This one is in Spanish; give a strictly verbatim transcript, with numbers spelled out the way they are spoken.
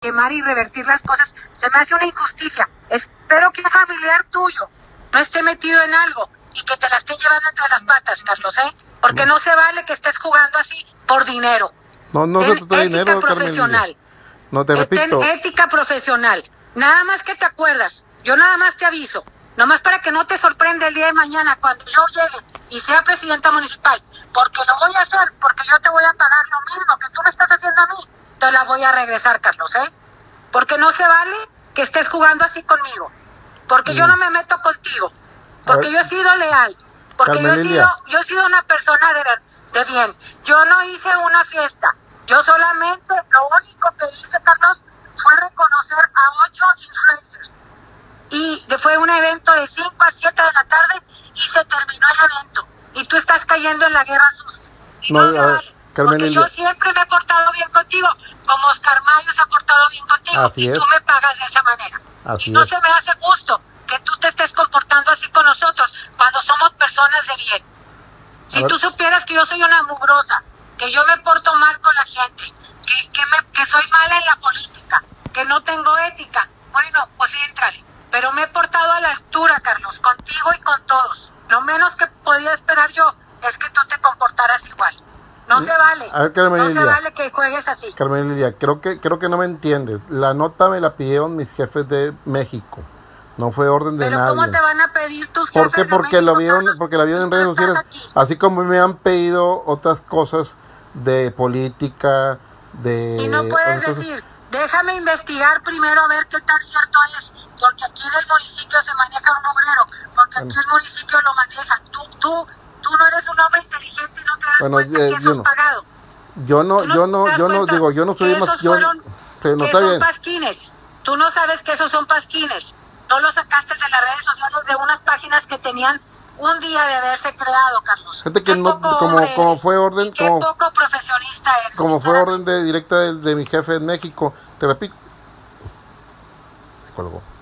quemar y revertir las cosas, se me hace una injusticia. Espero que un familiar tuyo no esté metido en algo y que te la estén llevando entre las patas, Carlos, ¿eh? Porque no, no se vale que estés jugando así por dinero. No, no ten se trata de ética dinero, profesional. Carmen. No te repito. Ten ética profesional. Nada más que te acuerdas. Yo nada más te aviso. Nomás para que no te sorprenda el día de mañana cuando yo llegue y sea presidenta municipal. Porque lo voy a hacer, porque yo te voy a pagar lo mismo que tú me estás haciendo a mí. Te la voy a regresar, Carlos, ¿eh? Porque no se vale que estés jugando así conmigo. Porque mm. yo no me meto contigo. Porque yo he sido leal. Porque yo he sido, yo he sido una persona de, de bien. Yo no hice una fiesta. Yo solamente, lo único que hice, Carlos, fue reconocer a ocho influencers. Y fue un evento de cinco a siete de la tarde y se terminó el evento. Y tú estás cayendo en la guerra sucia. Y no, no se vale. Porque yo siempre me he portado bien contigo, como Oscar Mario se ha portado bien contigo. Así y es. tú me pagas de esa manera. Así y no es. se me hace justo que tú te estés comportando así con nosotros cuando somos personas de bien. Si tú supieras que yo soy una mugrosa, que yo me porto mal con la gente, que, que, me, que soy mala en la política, que no tengo ética, bueno, pues éntrale. Pero me he portado a la altura, Carlos, contigo y con todos. Lo menos que podía esperar yo es que tú te comportaras igual. No se vale. A ver, Carmen no Lilia, se vale que juegues así. Carmen Lilia, creo que, creo que no me entiendes. La nota me la pidieron mis jefes de México. No fue orden de Pero nadie. ¿cómo te van a pedir tus jefes ¿Por qué? Porque de México, lo vieron, Carlos? porque la vieron en redes sociales. Así como me han pedido otras cosas de política, de... Y no puedes decir, déjame investigar primero a ver qué tan cierto es. Porque aquí en el municipio se maneja un mugrero. Porque aquí el municipio lo maneja. Tú, tú, tú no eres un hombre inteligente y no te das bueno, cuenta eh, que eso es no. pagado. Yo no, no yo no, yo no digo, yo no soy más, yo fueron, no, no que está son bien. pasquines. Tú no sabes que esos son pasquines. No los sacaste de las redes sociales de unas páginas que tenían un día de haberse creado, Carlos. Gente que no, como, como fue orden, qué como, poco profesionista eres. Como fue orden de directa de, de mi jefe en México, te repito. Me colgó.